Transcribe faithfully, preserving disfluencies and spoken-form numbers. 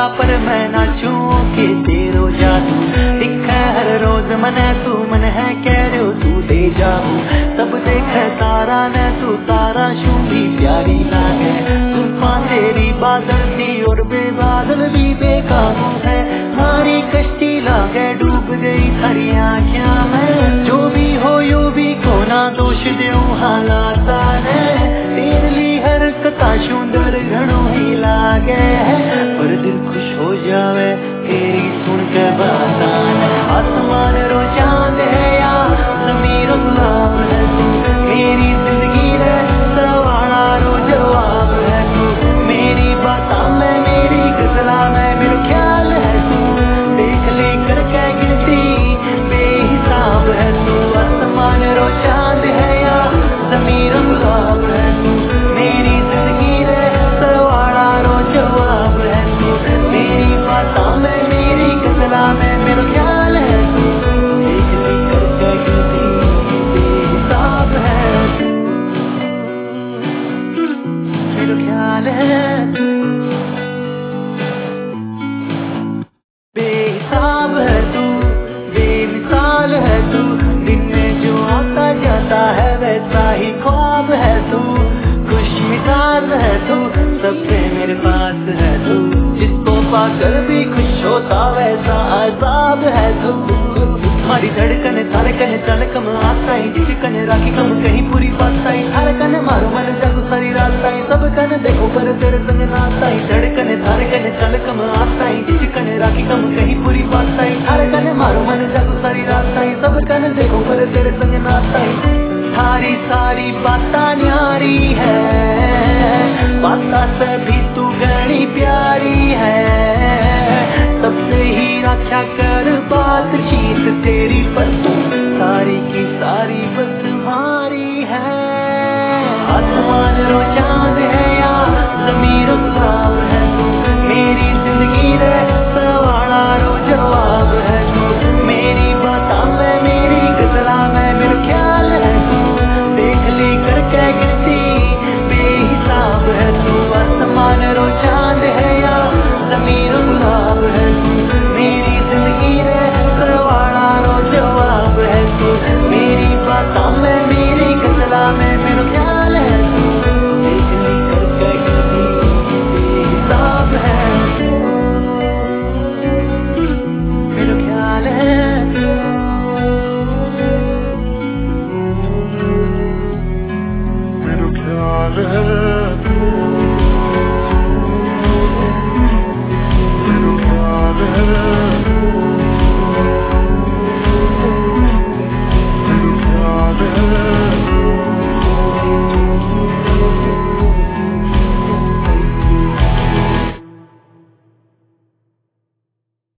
पर मैं नाचू के तेरो जादू दिखे हर रोज मने तू मन है कह रो तू दे जाऊ सब देखे तारा ने तू तारा शू भी प्यारी लागे तूफान तेरी बादल दी और बेबादल भी बेकाबू है मारी कश्ती लागे डूब गई थारी आँखियां में जो भी हो यू भी को ना दोष देऊ हालात ने तेरली हरकता सुंदर घणो ही लागे पर दिल खुश हो जावे तेरी सुन के बातान आसमान रो चांद है या ज़मीन गुलाब है तू मेरी जिंदगी रे सवाला रो जवाब है तू मेरी बाता में मेरी गजला में मेरा ख्याल है तू देख ले करके गिनती बेहिसाब है तू आसमान रो चांद है या ज़मीन गुलाब है तू मेरी जिंदगी रे सवाला रो जवाब है तू मेरी बाता में मेरी गजला में मेरा ख्याल है तू देख ले करके गिनती बेहिसाब है तू मेरा ख्याल है तू बेहिसाब है तू बेमिसाल है तू दिन में जो आता जाता है वैसा ही ख्वाब है तू खुश मिजाज है तू सबसे मेरे पास है तू जिसको पाकर भी खुश होता वैसा अजाब है तू हमारी धड़कन धड़कन चलकम आता ही जिसकन राखी कम कहीं पूरी बात आई धड़कन मारो मन जग सारी रात आई सब कन देखो पर तेरे संग नाता ही धड़कन धड़कन चलकम आता ही जिसकन राखी कम कहीं पूरी बात आई धड़कन मारो मन जग सारी रात आई सब कन देखो पर तेरे संग नाता ही सारी सारी बाता न्यारी है बाता से भी तू घनी प्यारी है सबसे ही रक्षा कर बातचीत